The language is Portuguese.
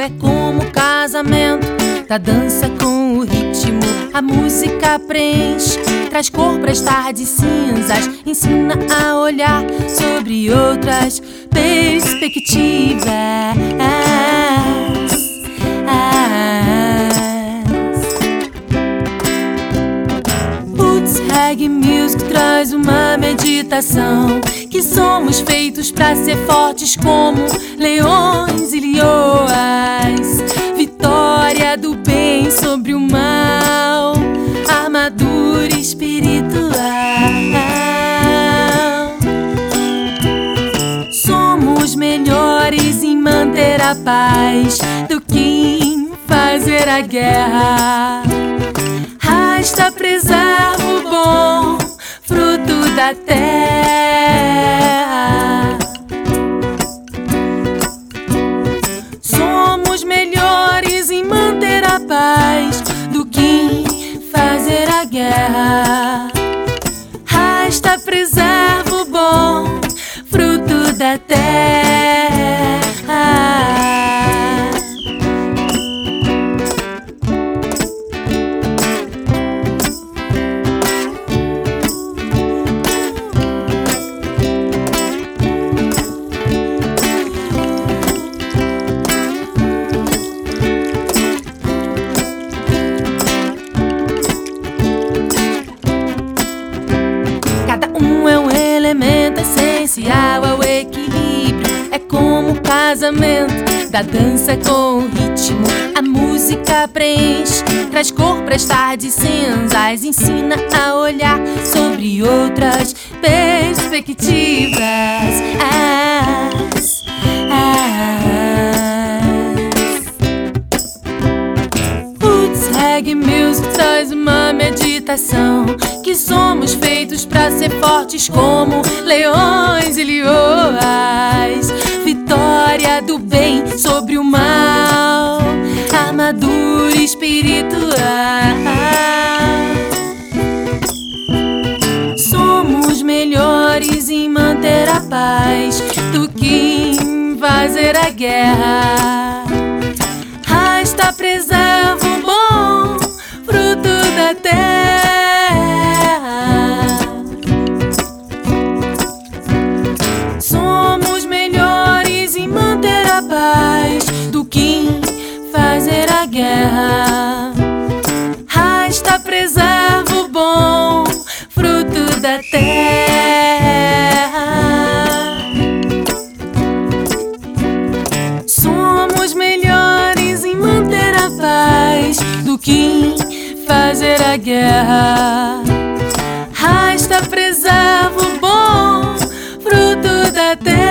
é como casamento, da dança com o ritmo. A música preenche, traz cor pras tardes cinzas, ensina a olhar sobre outras perspectivas. Roots Reggae Music traz uma meditação, que somos feitos pra ser fortes como leões e leoas. Vitória do bem sobre o mal, armadura espiritual. Somos melhores em manter a paz do que em fazer a guerra. Rasta, preserva o bom fruto da terra. Somos melhores em manter a paz do que em fazer a guerra. Rasta, preserva o bom fruto da terra. É um elemento essencial ao equilíbrio. É como um casamento, da dança com o ritmo. A música preenche, traz cor pras tardes cinzas, ensina a olhar sobre outras perspectivas. Roots Reggae Music traz uma meditação, que somos feitos pra ser fortes como leões e leoas. Vitória do bem sobre o mal, armadura espiritual. Somos melhores em manter a paz do que em fazer a guerra. Rasta, preserva o bom fruto da terra. Somos melhores em manter a paz do que em fazer a guerra. Rasta, preserva o bom fruto da terra. Somos melhores em manter a paz do que em fazer a guerra. Rasta, preserva o bom fruto da terra.